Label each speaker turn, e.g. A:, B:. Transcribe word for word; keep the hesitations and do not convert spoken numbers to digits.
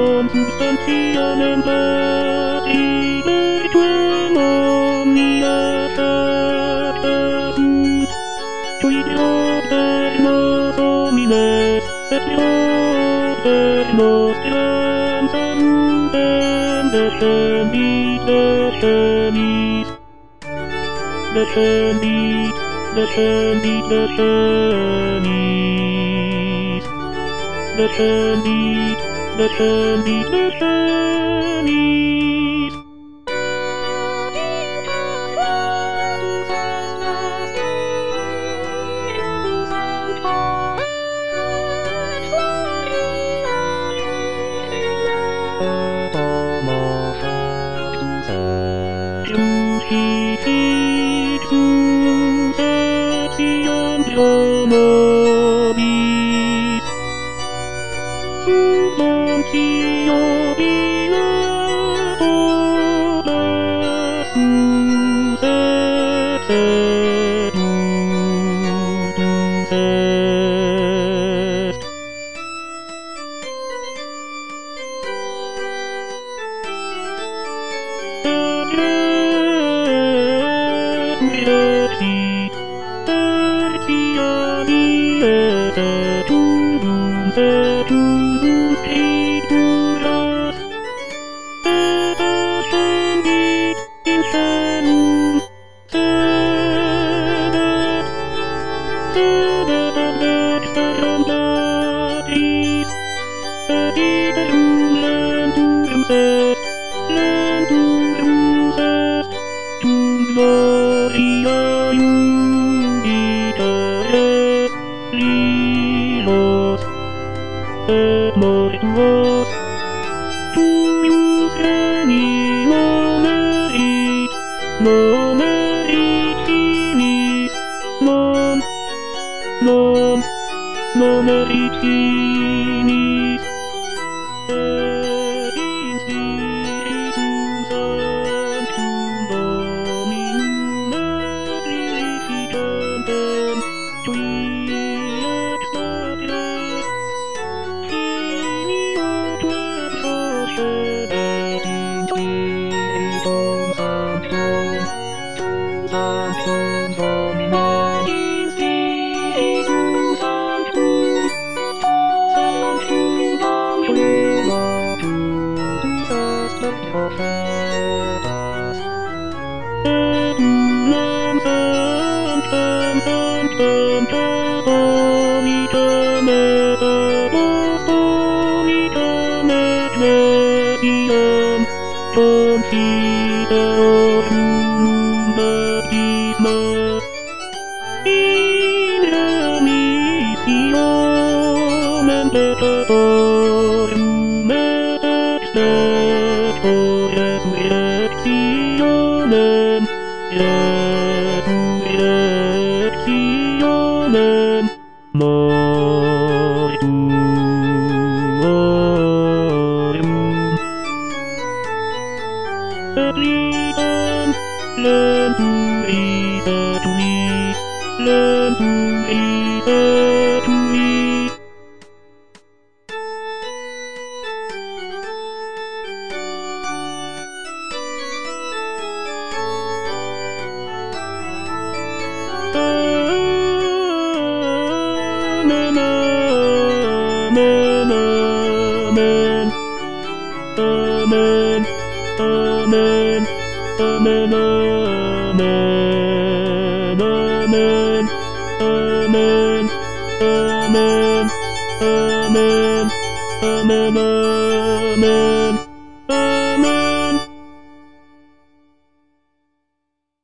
A: non substantia mentati virtuem omnia facta sunt, cui Deo per nos homines et Deo per nostrem salutem descendit, descendit, descendit, descendit, descendit, descendit, descendit, descendit. Crucifixus etiam nobis, sub Pontio Pilato lassus et sedutus est. Gloria iudita et lilos et mortuos tuius geni nomerit, nomerit finis, non, non, nomerit finis, et in spiritum sanctum Dominum et glorificantem tui ex natres filio tuae procedet in spiritum sanctum, sanctum Domine in spiritum sanctum, sanctum Angelo tuus est per prophetas. Etulem sanctam sanctam Catholicae et Apostolicae Ecclesiam confiteorum baptisma in remissionem peccatorum et expecto resurrectionem, resurrectionem mortuorum. Et litem lenturis etui, lenturis etui. Amen, amen, amen, amen, amen, amen, amen, amen, amen, amen, amen, amen, amen.